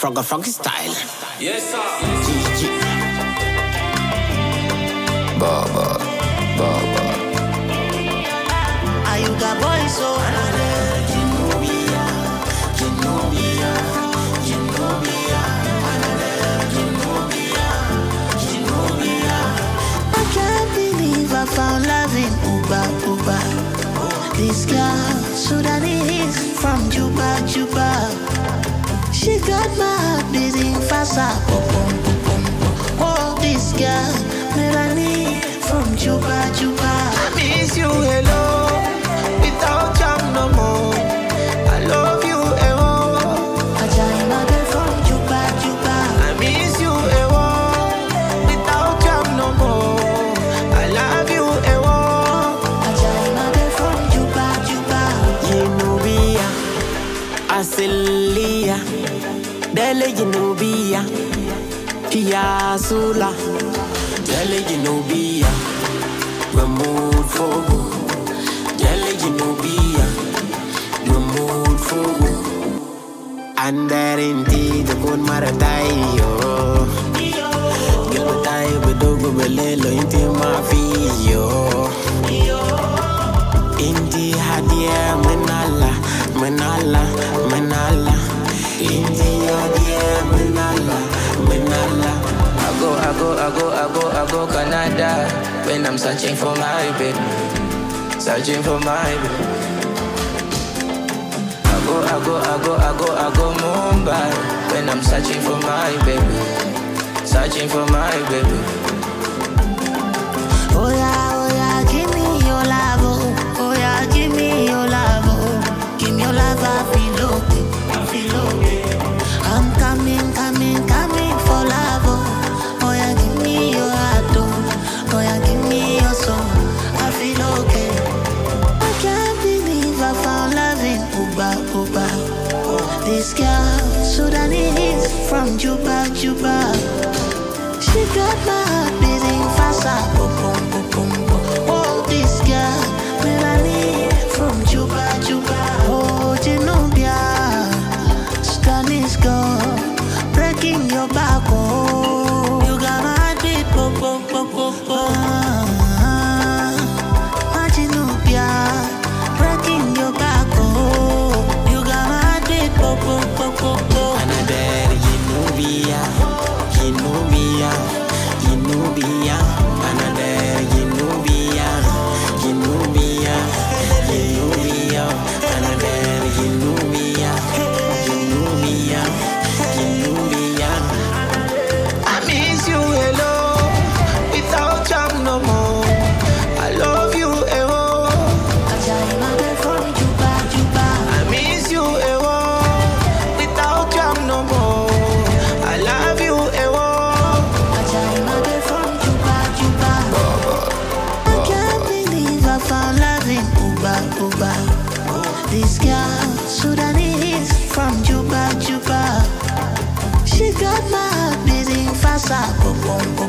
Froggy style. Yes, sir. Baba. Ayuga boy so I can't believe I found love in Uba. This girl, Sudanese from Juba. She got my heart beating faster. Oh, this girl, Melanie from Juba. I miss you, hello. Without you no more. I love you, hello. Ajayima girl from Juba. I miss you, hello. Without you no more. I love you, hello. Ajayima girl from Juba. Jinubia, Asilia, Dele Jinubia, Kiasula, Dele Jinubia, Remote Fogo, Dele Jinubia, Remote Fogo, and there indeed the good Maratayo. Gilbatayo, Bedogo, Belelo, Inti Mafio. Inti Hadia, Menala. Inti Hadia, Menala. I go Canada when I'm searching for my baby. I go Mumbai when I'm searching for my baby. Oh yeah, give me your love. Oh yeah, give me your love. Give me your love, I feel okay. I'm coming for love. Oh yeah, give me your heart. Oh yeah, give me your soul. I feel okay. I can't believe I found love in Uba. This girl, Sudanese from Juba. She got my heart beating faster. Oh, this girl, Melanie from Juba. Oh, Jinubia, Sudanese girl, breaking your back. Oh, you got my heart beat. Jinubia, breaking your back. Oh, you got my heart beat. Another Jinubia, another Jinubia, another Jinubia. I miss you, hello. Without you no more. I love you, hello. Ajayima girl from Juba. I miss you, hello. Without you no more. I love you, hello. Ajayima girl from Juba. I can't believe I found love in Uba. This girl, Sudanese from Juba. She got my heart beating faster.